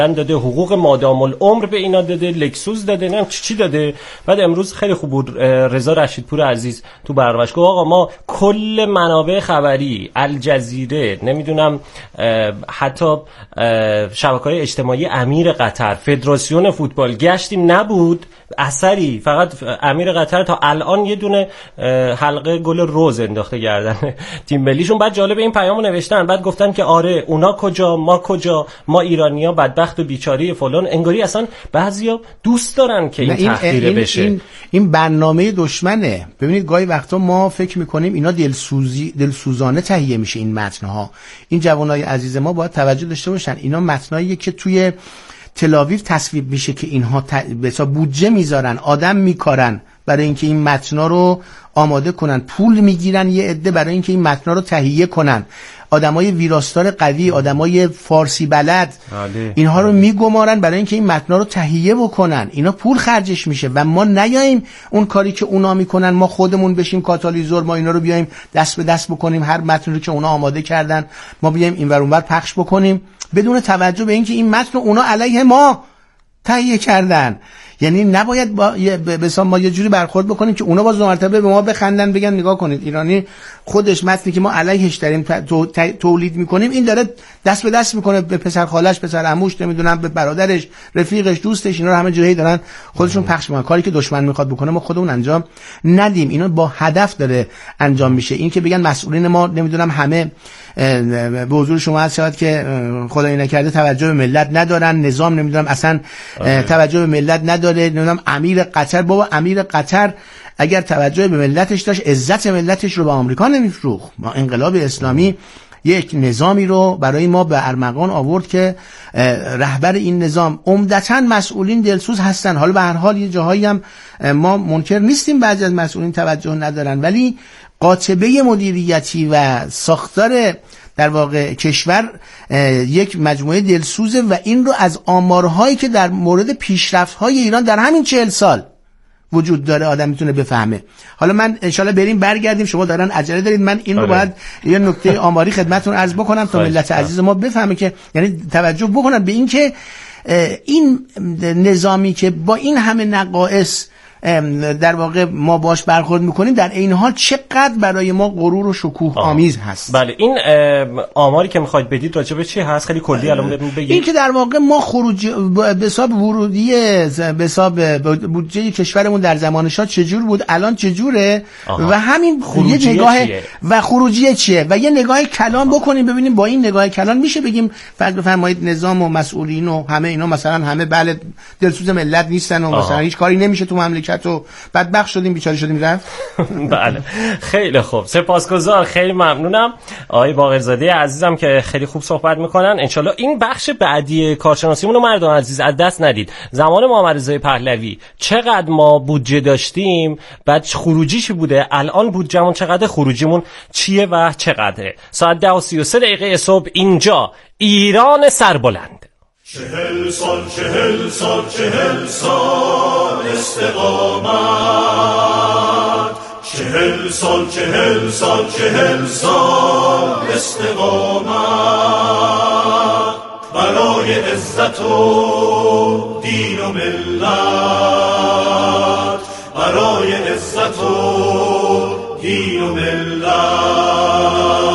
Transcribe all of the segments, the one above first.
داده، حقوق مادام العمر به اینا داده، لکسوس داده، نه چی داده. بعد امروز خیلی خوب بود رضا رشیدپور عزیز تو برنامه‌اش گفت آقا ما کل منابع خبری، الجزیره، نمیدونم حتی شبکه‌های اجتماعی امیر قطر، فدراسیون فوتبال گشتیم نبود اثری، فقط امیر قطر تا الان یه دونه حلقه گل روز انداخته گردن تیم ملیشون. بعد جالب این پیامو نوشتن، بعد گفتن که آره اونا کجا ما کجا، ما ایرانی‌ها بدبخت و بیچاره فلان. انگاری اصلا بعضیا دوست دارن که این تحقیر بشه. این برنامه دشمنه. ببینید گاهی وقتا ما فکر میکنیم اینا دلسوزانه تهیه میشه این متن‌ها. این جوانای عزیز ما باید توجه داشته باشن، اینا متنایی که توی تل‌آویو تصویب میشه که اینها بسا بودجه میذارن، آدم میکارن برای اینکه این متنا رو آماده کنن، پول میگیرن یه عده برای اینکه این متنا رو تهیه کنن، آدمای ویراستار قوی، آدمای فارسی بلد، اینها رو میگمارن برای اینکه این متنا رو تهیه بکنن. اینا پول خرجش میشه و ما نیاییم اون کاری که اونا میکنن ما خودمون بشیم کاتالیزور، ما اینا رو بیایم دست به دست بکنیم، هر متنی رو که اونا آماده کردن ما بیایم اینور اونور پخش بکنیم بدون توجه به اینکه این متن اونا علیه ما تهیه کردن. یعنی نباید ما یه جوری برخورد بکنیم که اونا باز دو مرتبه به ما بخندن بگن نگاه کنید ایرانی خودش متنی که ما علیهش داریم تولید میکنیم این داره دست به دست میکنه به پسر خالش، پسر عموش، نمیدونم به برادرش، رفیقش، دوستش، اینا رو همه جایی دارن خودشون پخش میکنن. کاری که دشمن میخواد بکنه ما خودمون انجام ندیم. اینا با هدف داره انجام میشه. این که بگن مسئولین ما نمیدونم همه به حضور شما هست شاید که خدای نکرده توجه به ملت ندارن، نظام نمیدونم اصلا توجه به ملت نداره، نمیدونم امیر قطر، بابا امیر قطر اگر توجه به ملتش داشت عزت ملتش رو به آمریکا نمیفروخت. ما انقلاب اسلامی یک نظامی رو برای ما به ارمغان آورد که رهبر این نظام عمدتاً مسئولین دلسوز هستن. حالا به هر حال یه جاهایی هم ما منکر نیستیم بعضی از مسئولین توجه ندارن، ولی قاطبه مدیریتی و ساختار در واقع کشور یک مجموعه دلسوزه و این رو از آمارهایی که در مورد پیشرفت‌های ایران در همین 40 سال وجود داره آدم میتونه بفهمه. حالا من انشالله بریم برگردیم، شما دارن عجله دارید، من این رو باید یه نکته آماری خدمتتون عرض بکنم تا ملت عزیز ما بفهمه که یعنی توجه بکنن به این که این نظامی که با این همه نقائص در واقع ما باش برخورد میکنیم در این حال چقدر برای ما غرور و شکوه آمیز هست. بله این آماری که میخواید بدید راجع به چی هست خیلی کلی الان بگید. این که در واقع ما خروج به حساب ورودی به حساب بودجه کشورمون در زمان شاه چجور بود الان چجوره و همین یه نگاه و خروجی چیه و یه نگاه کلان بکنیم ببینیم با این نگاه کلان میشه بگیم فرض بفرمایید نظام و مسئولین و همه اینا مثلا همه بله دلسوز ملت نیستن و مثلا هیچ کاری نمیشه تو مملکت و بدبخت شدیم بیچاره شدیم رفت. بله خیلی خوب، سپاسگزار، خیلی ممنونم آقای باقرزاده عزیزم که خیلی خوب صحبت میکنن. انشالله این بخش بعدی کارشناسیمون رو مردم عزیز از دست ندید. زمان محمد رضا پهلوی چقدر ما بودجه داشتیم، بعد خروجیش بوده، الان بودجهمون چقدر، خروجیمون چیه و چقدره. ساعت 10:33 صبح اینجا ایران سربلند. 40 سال استقامت، 40 سال استقامت برای عزت و دین و ملت، برای عزت و دین و ملت.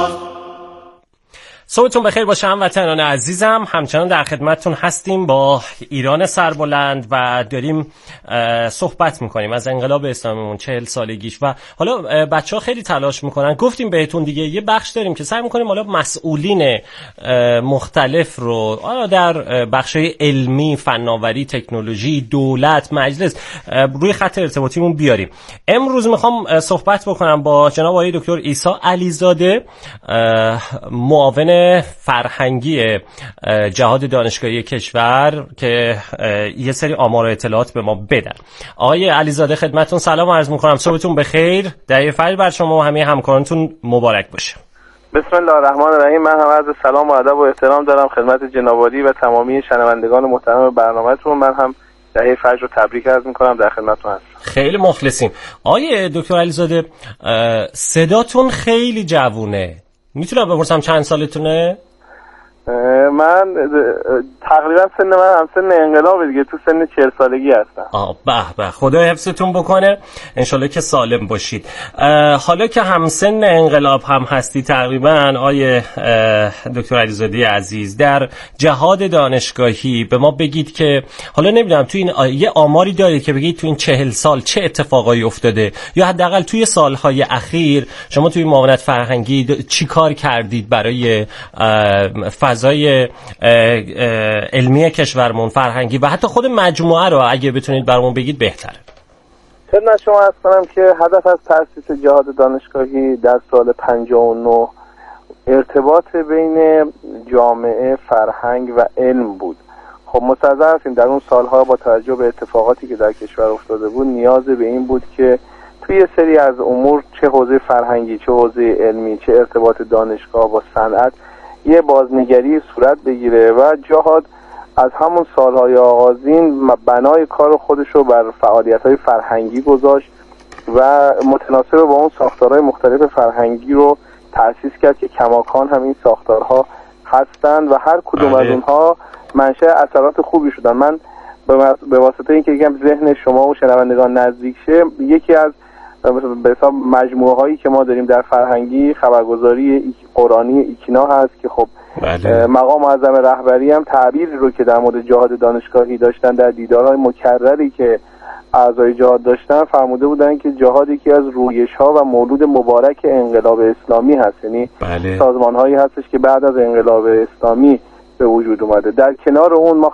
صبحتون بخیر باشه هموطنان عزیزم، همچنان در خدمتتون هستیم با ایران سربلند و داریم صحبت میکنیم از انقلاب اسلامیمون 40 سالگیش و حالا بچه‌ها خیلی تلاش میکنن. گفتیم بهتون دیگه یه بخش داریم که سعی میکنیم حالا مسئولین مختلف رو در بخشای علمی، فناوری، تکنولوژی، دولت، مجلس روی خط ارتباطیمون بیاریم. امروز میخوام صحبت بکنم با جناب آقای دکتر عیسی علیزاده، معاون فرهنگی جهاد دانشگاهی کشور که یه سری آمار و اطلاعات به ما بدن. آقای علیزاده خدمتتون سلام عرض می‌کنم، صبحتون بخیر، دهه فجر بر شما و همه همکارانتون مبارک باشه. بسم الله الرحمن الرحیم. من هم عرض سلام و ادب و احترام دارم خدمت جناب عالی و تمامی شنوندگان محترم برنامه‌تون. من هم دهه فجر رو تبریک عرض می‌کنم، در خدمتتون هستم. خیلی مخلصیم. آقای دکتر علیزاده صداتون خیلی جوونه، میتونم بپرسم چند سالتونه؟ من تقریبا سن من هم سن انقلاب دیگه، تو سن 40 سالگی هستم. به خدا حفظتون بکنه، انشالله که سالم باشید. حالا که هم سن انقلاب هم هستی تقریبا، آیه دکتر علیزاده عزیز، در جهاد دانشگاهی به ما بگید که حالا نمیدونم تو این یه آماری دارید که بگید تو این 40 سال چه اتفاقایی افتاده، یا حداقل توی سالهای اخیر شما توی معاونت فرهنگی چی کار کردید برای فضای علمی کشورمون، فرهنگی و حتی خود مجموعه رو اگه بتونید برامون بگید بهتره. خدمت شما عرض کنم که هدف از تأسیس جهاد دانشگاهی در سال 59 ارتباط بین جامعه، فرهنگ و علم بود. خب مستحضر هستیم در اون سالها با توجه به اتفاقاتی که در کشور افتاده بود نیاز به این بود که توی سری از امور، چه حوزه فرهنگی، چه حوزه علمی، چه ارتباط دانشگاه با صنعت، یه بازنگری صورت بگیره و جهاد از همون سالهای آغازین بنای کار خودش رو بر فعالیت‌های فرهنگی گذاشت و متناسب با اون ساختارهای مختلف فرهنگی رو تأسیس کرد که کماکان هم این ساختارها هستند و هر کدوم از اونها منشأ اثرات خوبی شدن. من به واسطه اینکه یکم ذهن شما و شنوندگان نزدیک شه، یکی از به حساب مجموعه هایی که ما داریم در فرهنگی خبرگزاری قرآنی ایکینا هست که خب مقام معظم رهبری هم تعبیری رو که در مورد جهاد دانشگاهی داشتن در دیدارهای مکرری که اعضای جهاد داشتن فرموده بودن که جهاد یکی از رویش ها و مولود مبارک انقلاب اسلامی هست، یعنی سازمان هایی هستش که بعد از انقلاب اسلامی به وجود اومده. در کنار اون ما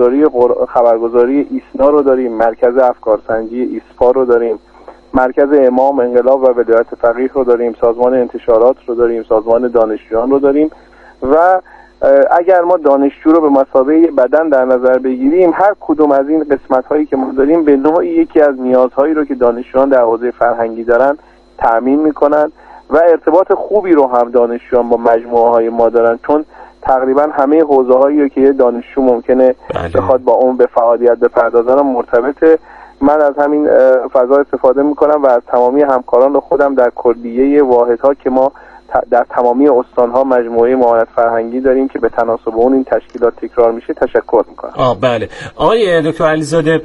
خبرگزاری ایسنا رو داریم، مرکز افکارسنجی ایسپا رو داریم، مرکز امام انقلاب و ولایت فقیه رو داریم، سازمان انتشارات رو داریم، سازمان دانشجویان رو داریم و اگر ما دانشجو رو به مثابه بدن در نظر بگیریم، هر کدوم از این قسمت هایی که ما داریم به نوعی یکی از نیازهایی رو که دانشجویان در حوزه فرهنگی دارن تأمین میکنن و ارتباط خوبی رو هم دانشجویان با مجموعه های ما دارن، چون تقریبا همه حوزه هایی رو که یه دانشجو ممکنه بخواد با اون به فعالیت بپردازن مرتبطه. من از همین فضا استفاده میکنم و از تمامی همکاران خودم در کلیه واحدها که ما در تمامی استانها مجموعه معاونت فرهنگی داریم که به تناسب اون این تشکیلات تکرار میشه تشکر میکنم. بله آقای دکتر علیزاده،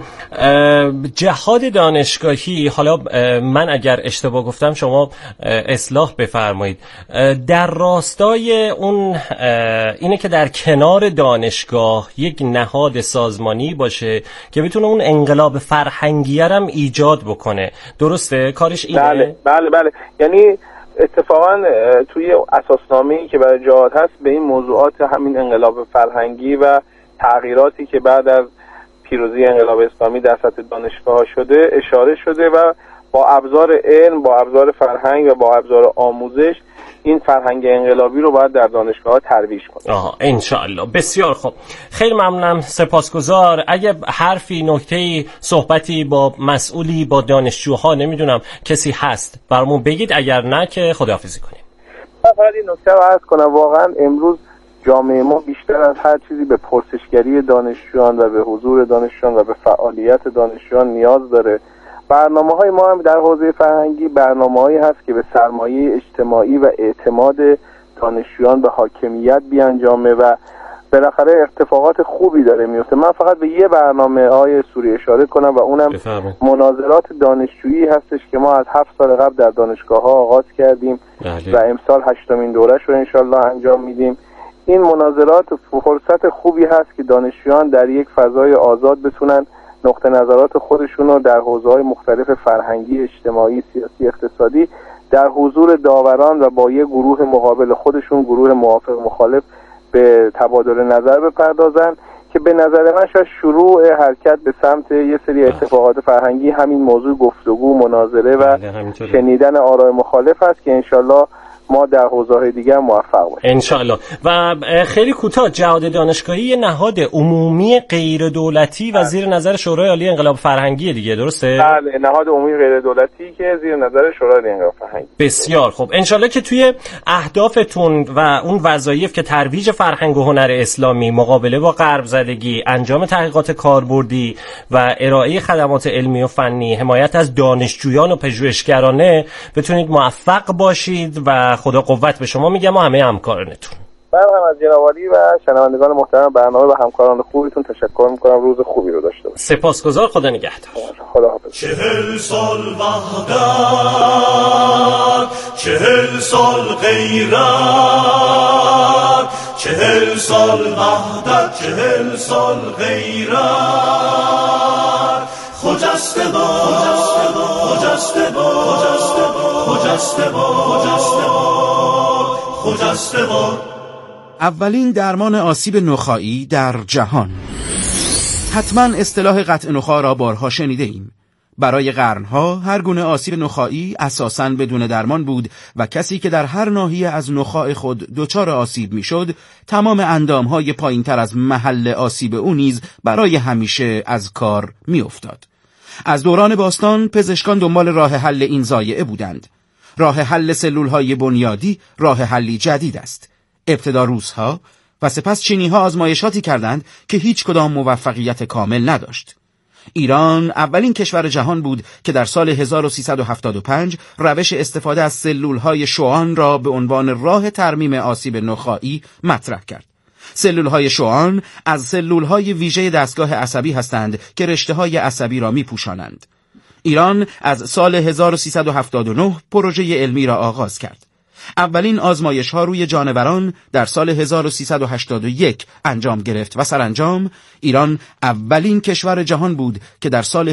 جهاد دانشگاهی، حالا من اگر اشتباه گفتم شما اصلاح بفرمایید، در راستای اون اینه که در کنار دانشگاه یک نهاد سازمانی باشه که بتونه اون انقلاب فرهنگی هم ایجاد بکنه، درسته؟ کارش اینه؟ بله یعنی اتفاقا توی اساسنامه‌ای که برای جهاد هست به این موضوعات همین انقلاب فرهنگی و تغییراتی که بعد از پیروزی انقلاب اسلامی در سطح دانشگاه شده اشاره شده و با ابزار علم، با ابزار فرهنگ و با ابزار آموزش این فرهنگ انقلابی رو باید در دانشگاه ترویج کنیم. انشاءالله. بسیار خوب، خیلی ممنونم، سپاسگزار. اگه حرفی، نکته‌ای، صحبتی با مسئولی، با دانشجوها، نمیدونم کسی هست برامون بگید، اگر نه که خداحافظی کنیم. فقط این نکته رو عرض کنم، واقعا امروز جامعه ما بیشتر از هر چیزی به پرسشگری دانشجویان و به حضور دانشجویان و به فعالیت دانشجویان نیاز داره. برنامه‌های ما هم در حوزه فرهنگی برنامه‌هایی هست که به سرمایه اجتماعی و اعتماد دانشجویان به حاکمیت بیانجامه و بالاخره اتفاقات خوبی داره میفته. من فقط به یه برنامه های سوری اشاره کنم و اونم مناظرات دانشجویی هستش که ما از 7 سال قبل در دانشگاه‌ها آغاز کردیم و امسال 8مین دوره‌اش رو انشالله انجام میدیم. این مناظرات فرصت خوبی هست که دانشجویان در یک فضای آزاد بتونن نقطه نظرات خودشون رو در حوزه‌های مختلف فرهنگی، اجتماعی، سیاسی، اقتصادی در حضور داوران و با یک گروه مقابل خودشون، گروه موافق مخالف، به تبادل نظر بپردازن که به نظر من شاید شروع حرکت به سمت یه سری اتفاقات فرهنگی همین موضوع گفتگو، مناظره و شنیدن آراء مخالف است که انشالله ما در حوزه‌های دیگه موفق باشیم انشالله. و خیلی کوتاه، جهاد دانشگاهی یه نهاد عمومی غیر دولتی و زیر نظر شورای عالی انقلاب فرهنگی دیگه، درسته؟ بله، نهاد عمومی غیر دولتی که زیر نظر شورای عالی انقلاب فرهنگی. بسیار خوب، انشالله که توی اهدافتون و اون وظایف که ترویج فرهنگ و هنر اسلامی، مقابله با غرب زدگی، انجام تحقیقات کاربردی و ارائه خدمات علمی و فنی، حمایت از دانشجویان و پژوهشگرانه بتونید موفق باشید و خدا قوت به شما میگم و همه همکارانتون. من هم از جناب عالی و شنوندگان محترم برنامه و همکاران خوبتون تشکر میکنم. روز خوبی رو داشته باشید. سپاسگزار. خدا نگهدار. خداحافظ. 40 سال وحدت، 40 سال غیرت، 40 سال وحدت، 40 سال غیرت. خجسته باد، خجسته باد، خجسته باد، خجسته باد. اولین درمان آسیب نخاعی در جهان. حتما اصطلاح قطع نخاع را بارها شنیده ایم. برای قرنها هر گونه آسیب نخاعی اساساً بدون درمان بود و کسی که در هر ناحیه از نخاع خود دچار آسیب میشد، تمام اندامهای پایینتر از محل آسیب او نیز برای همیشه از کار میافتاد. از دوران باستان پزشکان دنبال راه حل این ضایعه بودند. راه حل سلولهای بنیادی راه حلی جدید است. ابتدا روس‌ها و سپس چینی‌ها آزمایشاتی کردند که هیچ کدام موفقیت کامل نداشت. ایران اولین کشور جهان بود که در سال 1375 روش استفاده از سلولهای شوآن را به عنوان راه ترمیم آسیب نخاعی مطرح کرد. سلولهای شوآن از سلولهای ویژه دستگاه عصبی هستند که رشته‌های عصبی را می‌پوشانند. ایران از سال 1379 پروژه علمی را آغاز کرد. اولین آزمایش‌ها روی جانوران در سال 1381 انجام گرفت و سرانجام ایران اولین کشور جهان بود که در سال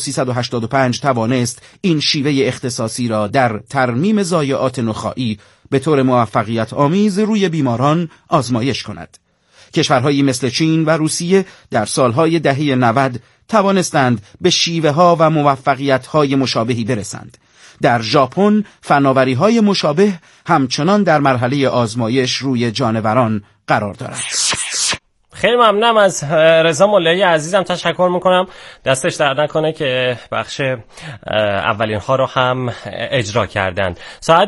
1385 توانست این شیوه اختصاصی را در ترمیم ضایعات نخاعی به طور موفقیت آمیز روی بیماران آزمایش کند. کشورهایی مثل چین و روسیه در سالهای دهه 90 توانستند به شیوه‌ها و موفقیت‌های مشابهی برسند. در ژاپن فناوری‌های مشابه همچنان در مرحله آزمایش روی جانوران قرار دارد. خیلی ممنونم از رضا ملایی عزیزم، تشکر میکنم. دستش درد نکنه که بخش اولین ها رو هم اجرا کردند. ساعت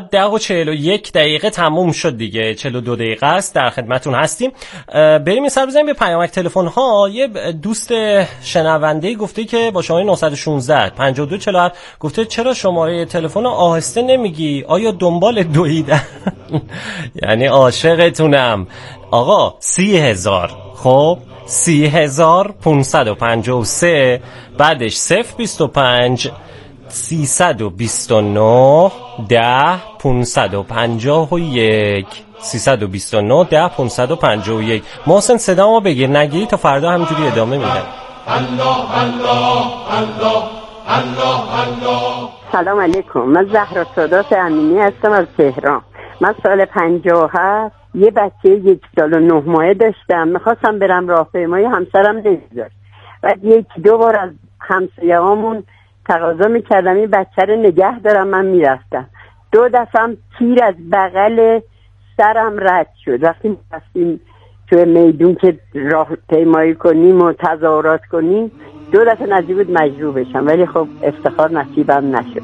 10:41 تموم شد دیگه، 42 دقیقه است در خدمتون هستیم. بریم این سر بزنیم به پیامک تلفن ها. یه دوست شنونده گفته که با شماره 916 5247 گفته چرا شماره تلفن رو آهسته نمیگی؟ آیا دنبال دویدن؟ یعنی عاشقتونم آقا. 30,000 خب 30,553 بعدش 025 329 10 551 329 10 551. محسن صدامو بگیر، نگیری تا فردا همینجوری ادامه میدم. الله الله الله الله الله. سلام علیکم، من زهرا سادات امینی هستم از تهران. من سال 57 یه بچه 1 سال و 9 ماهه داشتم. میخواستم برم راهپیمایی، همسرم نمیذاشت. بعد 1-2 بار از همسایه‌هامون تقاضا میکردم این بچه رو نگه دارم، من میرفتم. 2 دفعه هم تیر از بغل سرم رد شد. وقتی میرفتیم توی میدون که راهپیمایی کنیم و تظاهرات کنیم 2 دفعه نزدیک بود مجروح بشم، ولی خب افتخار نصیبم نشد.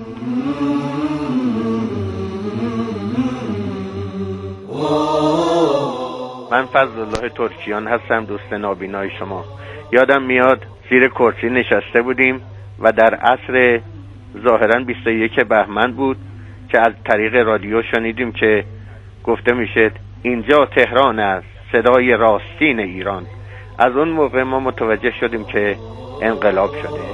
من فضل الله ترکیان هستم، دوست نابینای شما. یادم میاد زیر کرسی نشسته بودیم و در عصر ظاهرا 21 بهمن بود که از طریق رادیو شنیدیم که گفته میشه اینجا تهران است، صدای راستین ایران. از اون موقع ما متوجه شدیم که انقلاب شده.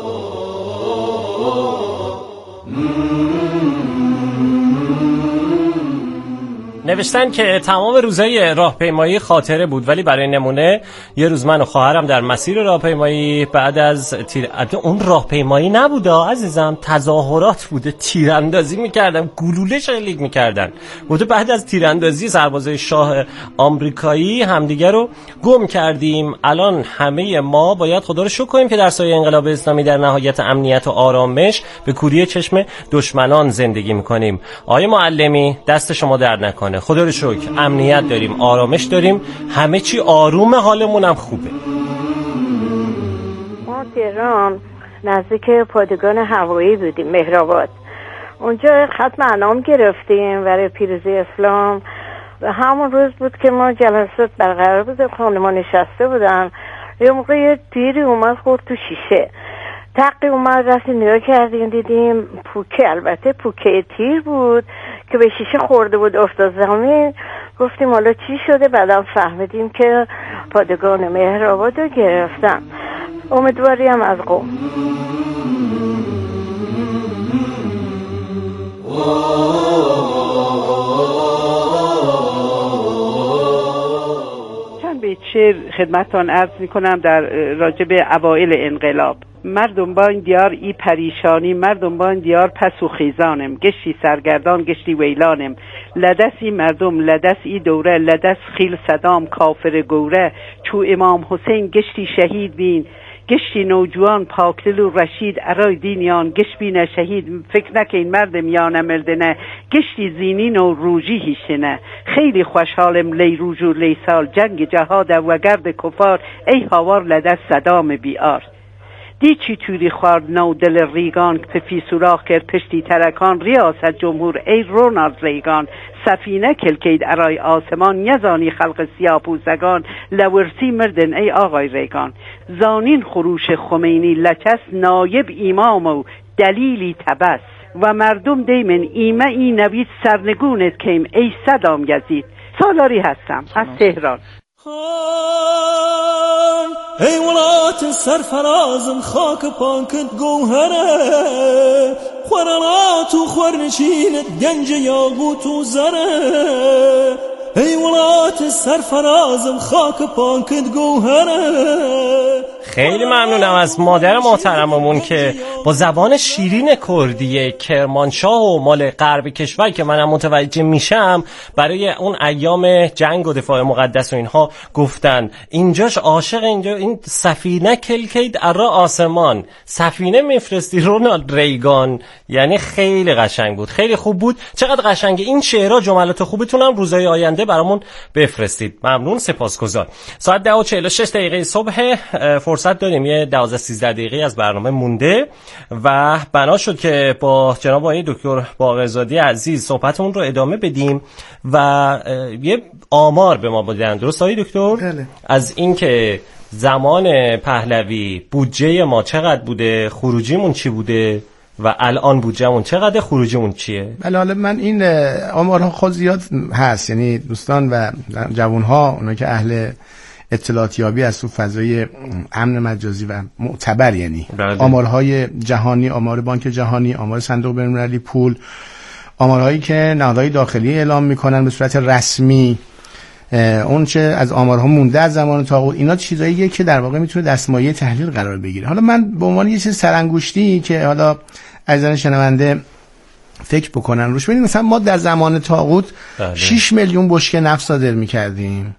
نوشتن که تمام روزهای راهپیمایی خاطره بود، ولی برای نمونه یه روز من و خواهرم در مسیر راهپیمایی بعد از اون راهپیمایی نبوده عزیزم، تظاهرات بوده، تیراندازی میکردن، گلوله شلیک میکردن. بوده بعد از تیراندازی سربازای شاه آمریکایی همدیگه رو گم کردیم. الان همه ما باید خدا رو شکر کنیم که در سایه انقلاب اسلامی در نهایت امنیت و آرامش به کوری چشم دشمنان زندگی میکنیم. آقای معلمی دست شما درد نکنه، خدا رو شکر امنیت داریم، آرامش داریم، همه چی آرومه، حالمون هم خوبه. ما تهران نزدیک پادگان هوایی بودیم، مهرآباد. اونجا ختم انعام گرفتیم برای پیروزی اسلام و همون روز بود که ما جلسات برقرار بود، خانم‌ها نشسته بودن. یه موقع یه تیری اومد خورد تو شیشه، تقی اومد، رفتیم نگاه کردیم دیدیم پوکه، البته پوکه تیر بود که به شیشه خورده بود، افتاد زمین. گفتیم حالا چی شده، بعدم فهمیدیم که پادگان مهرآباد رو گرفتن. امیدواریم از قوم. چند بیت شعر خدمتتان عرض میکنم در راجب اوائل انقلاب. مردم با این دیار ای پریشانی، مردم با این دیار پس و خیزانم، گشتی سرگردان گشتی ویلانم، لدسی مردم لدسی دوره، لدس خیل صدام کافر گوره، چو امام حسین گشتی شهید بین، گشتی نوجوان پاکدل و رشید، ارای دینیان گشت بین شهید، فکر نکن مردم یا نمردنه، گشتی زینین و روژی هیشنه، خیلی خوشحالم لی روج و لی سال، جنگ جهاد و گرد کفار، ای هاوار لدست صدام بیار. دی چی توری خوارد نو دل ریگان، که فی سوراخ کرد پشتی ترکان، ریاست جمهور ای رونالد ریگان، سفینه کلکید ارای آسمان، یزانی خلق سیاپوسگان، لورسی مردن ای آقای ریگان، زانین خروش خمینی لچس، نایب امام و دلیلی تبس، و مردم دیمن ایمه ای نوید سرنگونت کیم ای صدام یزید. سالاری هستم از تهران. ای ولات سرفرازم خاک پانکت گوهره، خورنات و خورنشینت گنج یاقوت و زره، ای ولات سرفرازم خاک پانکت گوهره. خیلی ممنونم از مادر محترممون که با زبان شیرین کردی کرمانشاه و مال غرب کشور که منم متوجه میشم برای اون ایام جنگ و دفاع مقدس و اینها گفتن. اینجاش عاشق اینجا این سفینه کلکید ارا آسمان، سفینه میفرستی رونالد ریگان. یعنی خیلی قشنگ بود، خیلی خوب بود. چقدر قشنگه این شعرها، جملات خوبتون هم روزهای آینده برامون بفرستید. ممنون، سپاسگزار. ساعت 10:46 صبح فرصت داریم، یه 12-13 دقیقه از برنامه مونده و بنا شد که با جناب آقای دکتر باقرزاده عزیز صحبتمون رو ادامه بدیم و یه آمار به ما بدن. درست آقای دکتر؟ بله. از این که زمان پهلوی بودجه ما چقدر بوده، خروجیمون چی بوده و الان بودجه‌مون چقدر، خروجیمون چیه؟ بله، حالا من این آمارها خود زیاد هست، یعنی دوستان و جوانها، اونا که اهل اطلاعات یابی از تو فضای امن مجازی و معتبر، یعنی بله. آمارهای جهانی، آمار بانک جهانی، آمار صندوق بین‌المللی پول، آمارهایی که نهادهای داخلی اعلام میکنن به صورت رسمی، اون چه از آمارها مونده از زمان طاغوت، اینا چیزاییه که در واقع میتونه دستمایه تحلیل قرار بگیره. حالا من به عنوان یه چیز سرانگشتی که حالا عزیزان شنونده فکر بکنن روش، ببینید مثلا ما در زمان طاغوت 6 میلیون بشکه نفت صادر میکردیم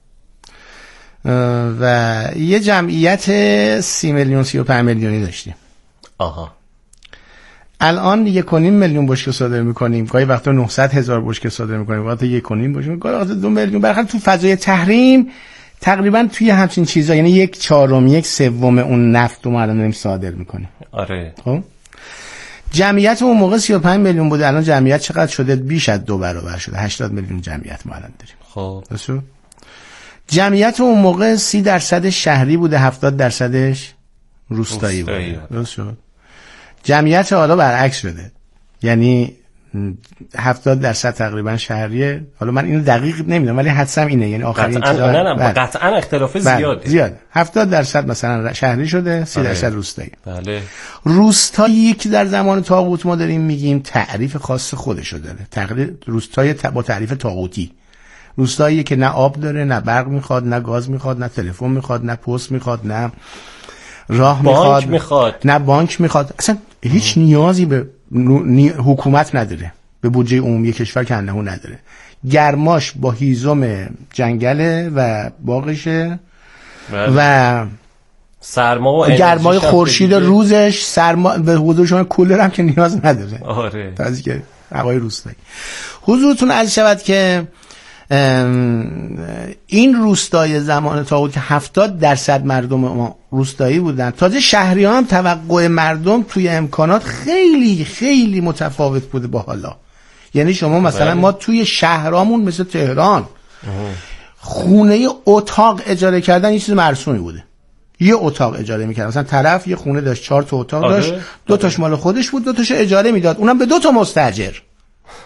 و یه جمعیت 30 میلیون 35 میلیونی داشتیم. آها. الان 1.5 میلیون بشکه صادر میکنیم، گاهی وقتا 900,000 بشکه صادر میکنیم، گاهی 1.5 بشکه، گاهی 2 میلیون. برخلاف تو فضای تحریم تقریبا توی همچین چیزا، یعنی 1/4 1/3 اون نفت رو ما الان داریم صادر میکنیم. آره. خب جمعیت اون موقع 35 میلیون بود، الان جمعیت چقدر شده؟ بیش از 2 برابر شده، 80 میلیون جمعیت ما الان داریم. خب درست؟ جمعیت اون موقع 30% شهری بوده، 70% روستایی بوده. درست شد؟ جمعیت حالا برعکس شده، یعنی 70% تقریبا شهریه. حالا من اینو دقیق نمیدونم ولی حدسم اینه، یعنی آخرین چیزا قطعا اختلاف زیاد 70% مثلا شهری شده، 30% روستایی. بله. روستایی که در زمان طاغوت ما داریم میگیم تعریف خاص خودشو داره. تقریبا روستای با تعریف طاغوتی، روستایی که نه آب داره، نه برق میخواد، نه گاز میخواد، نه تلفن میخواد، نه پست میخواد، نه راه میخواد، نه بانک میخواد، اصلا هیچ نیازی به حکومت نداره، به بودجه عمومی کشور که انه نداره. گرماش با هیزم جنگله و باغشه و سرما و گرمای خورشید روزش، سرما به حضور شما کولر هم که نیاز نداره. آره. تازه که هوای روستایی. حضورتون عرض شود که این روستای زمان طاغوت که 70% مردم ما روستایی بودن، تازه شهریان هم توقع مردم توی امکانات خیلی خیلی متفاوت بوده با حالا. یعنی شما مثلا ما توی شهرامون مثل تهران خونه اتاق اجاره کردن یه چیز مرسومی بوده. یه اتاق اجاره میکرد، مثلا طرف یه خونه داشت 4 تا اتاق داشت، 2 تاش مال خودش بود، 2 تاش اجاره میداد، اونم به 2 تا مستاجر.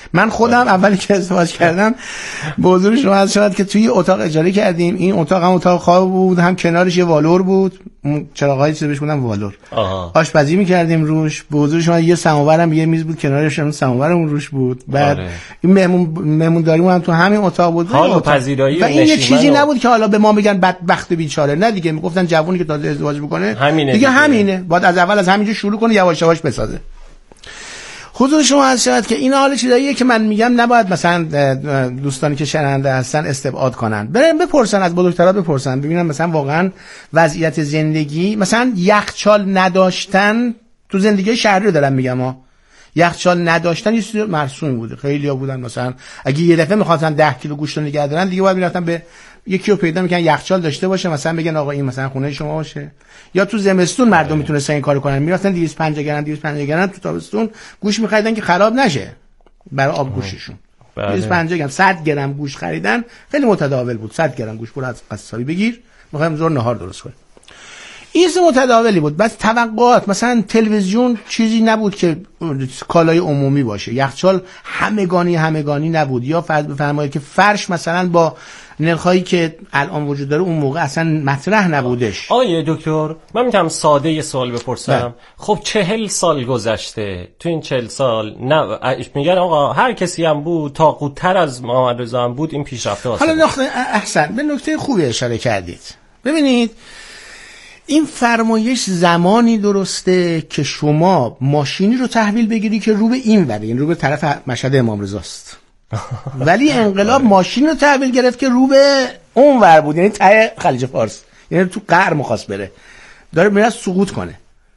من خودم اولی که ازدواج کردم به حضور شما عرض شد که توی اتاق اجاره کردیم. این اتاق هم اتاق خواب بود، هم کنارش یه والور بود، چراغای چیزی بهش بودن والور. آشپزی می‌کردیم روش. به حضور شما یه سماورم یه میز بود کنارش، اون سماورمون روش بود. بعد این مهمونداریمون هم تو همین اتاق بود. حال و پذیرایی و این یه چیزی نبود که حالا به ما بگن بدبخت بیچاره، نه دیگه. میگفتن جوونی که تازه ازدواج می‌کنه دیگه همینه، باید از اول از همینجا شروع کنه، یواش یواش بسازه. حضور شما هست شاید که این حال چیزاییه که من میگم نباید مثلا دوستانی که شنونده هستن استبعاد کنن، برن بپرسن از بزرگترا، بپرسن ببینن مثلا واقعا وضعیت زندگی، مثلا یخچال نداشتن تو زندگی شهری رو دارم میگم ها، یخچال نداشتن یه چیز مرسوم بوده. خیلی‌ها بودن مثلا اگه یه دفعه می‌خواستن 10 کیلو گوشت رو نگه دارن دیگه باید میرفتن به یکی رو پیدا میکنن یخچال داشته باشه، مثلا بگن آقا این مثلا خونه شما باشه. یا تو زمستون مردم میتونستن این کارو کنن، میرفتن 250 گرم تو تابستون گوشت می‌خریدن که خراب نشه برای آب گوشتشون. 250 گرم 100 گرم گوشت خریدن خیلی متداول بود. 100 گرم گوشت برو از قصابی بگیر، می‌خوایم زور نهار درست کنیم. این متداولی بود. بس توقعات مثلا تلویزیون چیزی نبود که کالای عمومی باشه، یخچال همگانی نبود، یا فرض بفرمایید که فرش مثلا با نرخایی که الان وجود داره اون موقع اصلا مطرح نبودش. آقای دکتر من میتونم ساده یه سوال بپرسم؟ خب 40 سال گذشته، تو این 40 سال میگن آقا هر کسی هم بود طاغوت‌تر از محمد رضا هم بود این پیشرفته واسه. حالا احسن به نکته خوبی اشاره کردید. ببینید این فرمایش زمانی درسته که شما ماشینی رو تحویل بگیری که رو به این وره، یعنی رو به طرف مشهد امام رضاست. ولی انقلاب ماشین رو تحویل گرفت که رو به اون ور بود، یعنی ته خلیج فارس، یعنی تو غرب می‌خواست بره، داره میره سقوط کنه.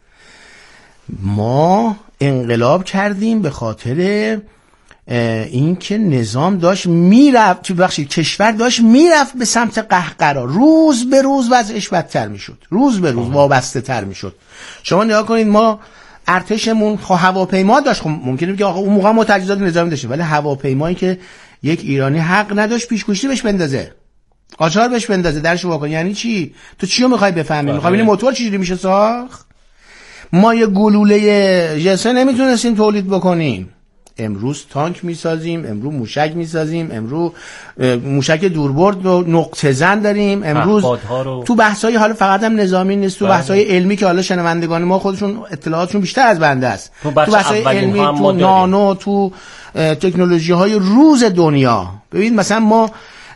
ما انقلاب کردیم به خاطر این که نظام داشت میرفت، کشور داشت میرفت به سمت قهقرا، روز به روز وضعش بدتر میشد، روز به روز وابسته تر میشد. شما نگاه کنید ما ارتشمون هواپیما داشت، خب ممکنه بگه آقا اون موقع ما تجهیزات نظامی داشتیم، ولی هواپیمایی که یک ایرانی حق نداشت پیشگوشتی بهش بندازه، آچار بهش بندازه، درش واکن. یعنی چی؟ تو چی رو میخوای بفهمی؟ میخوای ببینی موتور چجوری میشه ساخت؟ ما یه گلوله جسه نمیتونستیم تولید بکنیم، امروز تانک میسازیم، امروز موشک میسازیم، امروز موشک دوربرد و نقطه زن داریم، امروز تو بحثای حالا فقط هم نظامی نیست، تو بحثای علمی که حالا شنوندگان ما خودشون اطلاعاتشون بیشتر از بنده است، تو بحثای علمی، تو نانو، تو تکنولوژی های روز دنیا. ببین مثلا ما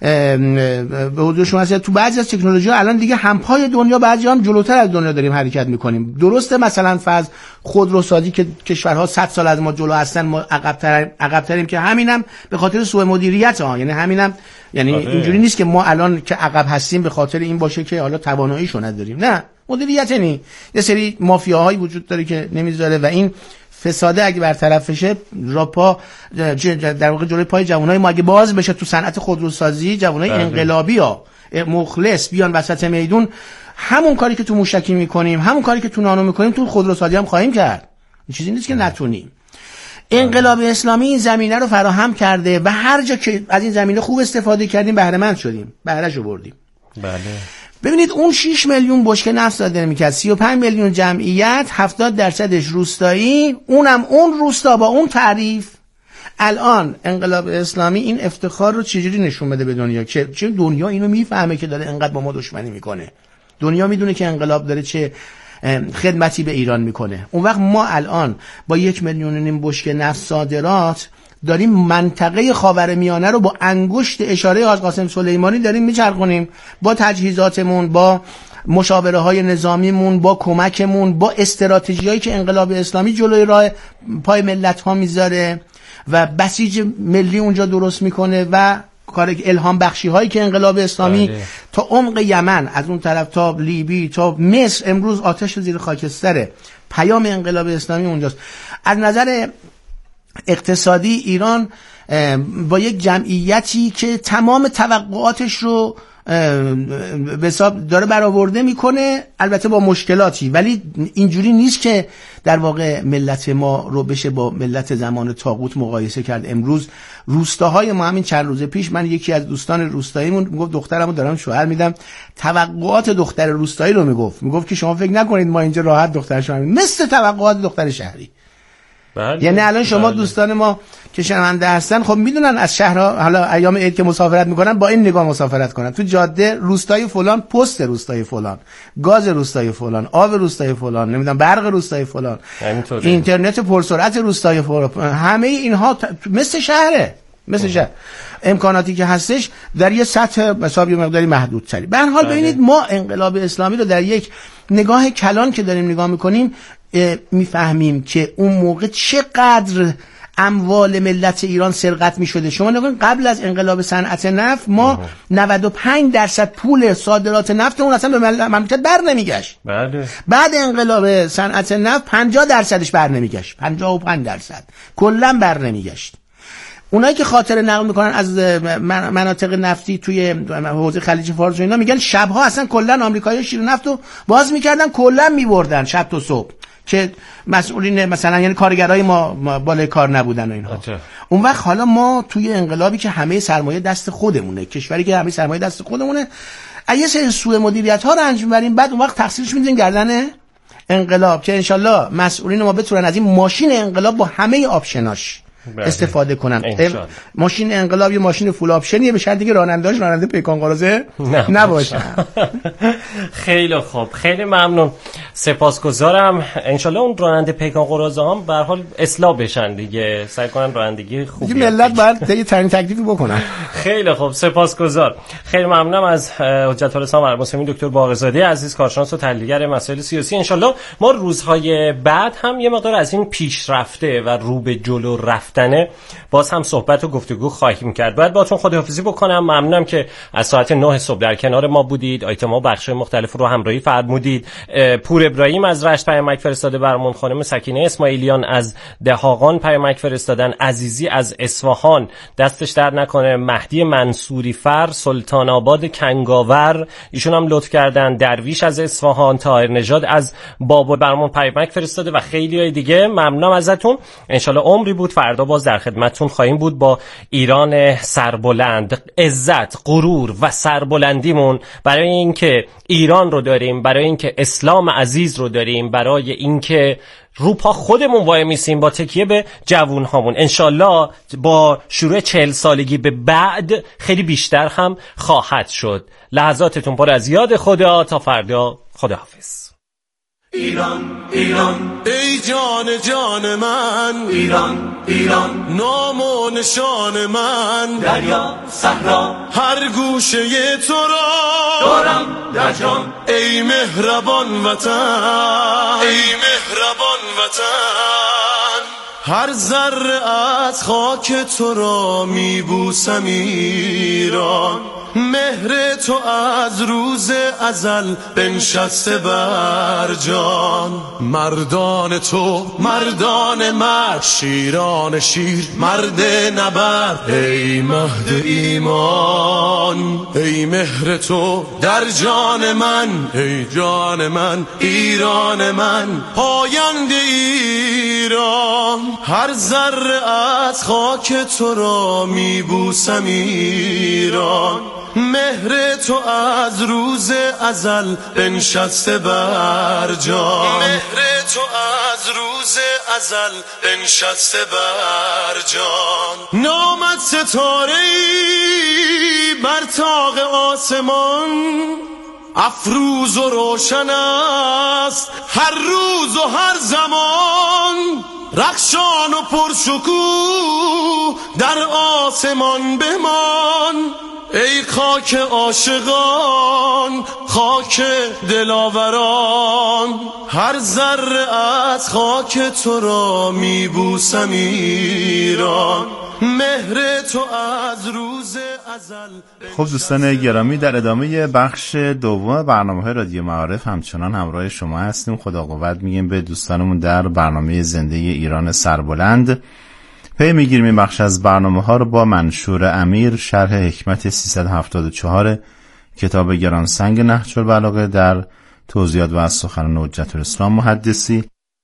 به حضور شما هست تو بعضی از تکنولوژی ها الان دیگه همپای دنیا، بعضی هم جلوتر از دنیا داریم حرکت میکنیم. درسته مثلا فرض خودروسازی که کشورها 100 سال از ما جلو هستن، ما عقب‌تریم که همینم به خاطر سوء مدیریت ها، یعنی همینم، یعنی اینجوری نیست که ما الان که عقب هستیم به خاطر این باشه که حالا تواناییشو نداریم، نه، مدیریت نی، یه سری مافیاهایی وجود داره که نمیذاره و این فساده اگه برطرف بشه راپا در واقع جلوی پای جوانای ما اگه باز بشه تو صنعت خودروسازی، جوانای انقلابی ها مخلص بیان وسط میدون، همون کاری که تو موشکی میکنیم، همون کاری که تو نانو میکنیم تو خودروسازی هم خواهیم کرد. این چیزی نیست که نتونیم. انقلاب اسلامی این زمینه رو فراهم کرده و هر جا که از این زمینه خوب استفاده کردیم بهره مند شدیم، بهرهشو بردیم. بله. ببینید اون 6 میلیون بشکه نفت صادر میکرد، 35 میلیون جمعیت، 70% روستایی، اونم اون روستا با اون تعریف. الان انقلاب اسلامی این افتخار رو چجوری نشون بده به دنیا که چه دنیا اینو میفهمه که داره انقدر با ما دشمنی میکنه، دنیا میدونه که انقلاب داره چه خدمتی به ایران میکنه. اون وقت ما الان با 1.5 میلیون بشکه نفت صادرات داریم منطقه خاورمیانه رو با انگشت اشاره حاج قاسم سلیمانی داریم میچرخونیم، با تجهیزاتمون، با مشاوره های نظامیمون، با کمکمون، با استراتژیایی که انقلاب اسلامی جلوی راه پای ملت ها میذاره و بسیج ملی اونجا درست میکنه و کار الهام بخشی هایی که انقلاب اسلامی تا عمق یمن، از اون طرف تا لیبی تا مصر، امروز آتش زیر خاکستره. پیام انقلاب اسلامی اونجاست. از نظر اقتصادی ایران با یک جمعیتی که تمام توقعاتش رو به حساب داره برآورده میکنه، البته با مشکلاتی، ولی اینجوری نیست که در واقع ملت ما رو بشه با ملت زمان طاغوت مقایسه کرد. امروز روستاهای ما، همین چند روز پیش من یکی از دوستان روستاییمون میگفت دخترمو دارم شوهر میدم، توقعات دختر روستایی رو میگفت که شما فکر نکنید ما اینجا راحت دختر شوهر میدیم، مثل توقعات دختر شهری. یعنی الان شما دوستان ما که شنونده هستن خب میدونن از شهرها حالا ایام عید که مسافرت میکنن با این نگاه مسافرت کنن، تو جاده روستای فلان، پست روستای فلان، گاز روستای فلان، آب روستای فلان، نمیدونم برق روستای فلان، اینترنت پرسرعت روستای فلان، همه اینها مثل شهره، مثل شهر. امکاناتی که هستش در یه سطح حسابی مقداری محدود تری. به هر حال ببینید ما انقلاب اسلامی رو در یک نگاه کلان که داریم نگاه میکنیم میفهمیم که اون موقع چقدر اموال ملت ایران سرقت میشده. شما نگید قبل از انقلاب صنعت نفت ما 95% پول صادرات نفت اون اصلا به مملکت بر نمیگشت. بعد انقلاب صنعت نفت 50%ش بر نمیگشت، 55% کلا بر نمیگشت. اونایی که خاطر نقل میکنن از مناطق نفتی توی حوزه خلیج فارس و اینا میگن شبها اصلا کلا آمریکایی‌ها شیر نفت رو باز میکردن، کلا میبردن شب تا صبح که مسئولین مثلا یعنی کارگرای ما بالای کار نبودن و اینها. اون وقت حالا ما توی انقلابی که همه سرمایه دست خودمونه، کشوری که همه سرمایه دست خودمونه، یه سری سوء مدیریت ها رو انجام می‌بریم، بعد اون وقت تقصیرش می‌ذاریم گردن انقلاب که انشالله مسئولین ما بتونن از این ماشین انقلاب با همه آپشناش استفاده کنن. ماشین انقلاب یه ماشین فول آپشنیه، به شرطی که راننده پیکان قراضه نباشه. خیلی خوب، خیلی ممنون، سپاسگزارم. انشالله اون راننده پیکان قراضه هم به هر حال اصلاح بشن دیگه، سعی کنن رانندگی خوبی ملت باید یه ترین تکلیفی بکنن. خیلی خوب، سپاسگزار. خیلی ممنونم از حجت الاسلام ارمسلمین دکتر باقرزاده عزیز، کارشناس و تحلیلگر مسائل سیاسی. انشالله ما روزهای بعد هم یه مقدار از این پیشرفته و رو به جلو رفتن باز هم صحبت و گفتگو خواهیم کرد. باید باهاتون خداحافظی بکنم. ممنونم که از ساعت 9 صبح در کنار ما بودید، آیتما و بخش‌های مختلف رو همراهی فرمودید. پور ابراهیم از رشت پیامک فرستاده برامون، خانم سکینه اسماعیلیان از دهاقان پیامک فرستادن، عزیزی از اصفهان دستش در نکنه، مهدی منصوری فر سلطان آباد کنگاور ایشون هم لطف کردن، درویش از اصفهان، طاهر نژاد از بابل برامون پیامک فرستاده و خیلیای دیگه. ممنونم ازتون. ان شاء الله عمری بود فردا باز در خدمتتون خواهیم بود با ایران سربلند. عزت، غرور و سربلندیمون برای اینکه ایران رو داریم، برای اینکه اسلام عزیز رو داریم، برای اینکه رو پا خودمون وای میسیم با تکیه به جوون هامون. انشالله با شروع 40 سالگی به بعد خیلی بیشتر هم خواهد شد. لحظاتتون پر از یاد خدا. تا فردا، خداحافظ. ایران ایران ای جان جان من، ایران ایران نام و نشان من، دریا صحرا هر گوشه تو را دارم در جان، ای مهربان وطن، ای مهربان وطن، هر ذره از خاک تو را میبوسم ایران، مهر تو از روز ازل بنشسته بر جان، مردان تو مردان مرد، شیران شیر مرد نبرد، ای مهد ایمان، ای مهر تو در جان من، ای جان من ایران من، پاینده ایران، هر ذره از خاک تو را میبوسم ایران، مهر تو از روز ازل بنشسته بر جان، مهر تو از روز ازل بنشسته بر جان، نامت ستاره‌ای بر طاق آسمان، افروز و روشن است هر روز و هر زمان، رخشان و پرشکوه در آسمان بمان، ای خاک عاشقان، خاک دلاوران، هر ذره از خاک تو را میبوسم ایران، مهر تو از روز ازل. خب دوستان گرامی، در ادامه بخش دوم برنامه رادیو معارف همچنان همراه شما هستیم. خدا قوت میگیم به دوستانمون در برنامه زنده ایران سربلند. پی میگیریم این بخش از برنامه ها رو با منشور امیر، شرح حکمت 374 کتاب گرانسنگ نهج البلاغه در توضیحات و از سخنان حجت الاسلام محدثی.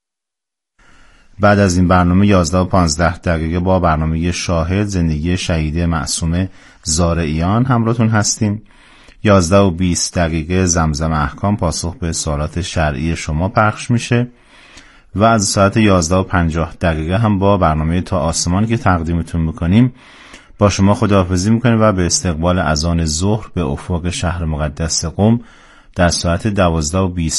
بعد از این برنامه 11 و 15 دقیقه با برنامه شاهد، زندگی شهیده معصومه زارعیان همراهتون هستیم. 11 و 20 دقیقه زمزم احکام، پاسخ به سوالات شرعی شما پخش میشه و از ساعت 11:50 هم با برنامه تا آسمان که تقدیمتون میکنیم با شما خداحافظی میکنیم و به استقبال اذان ظهر به افق شهر مقدس قم در ساعت 12:20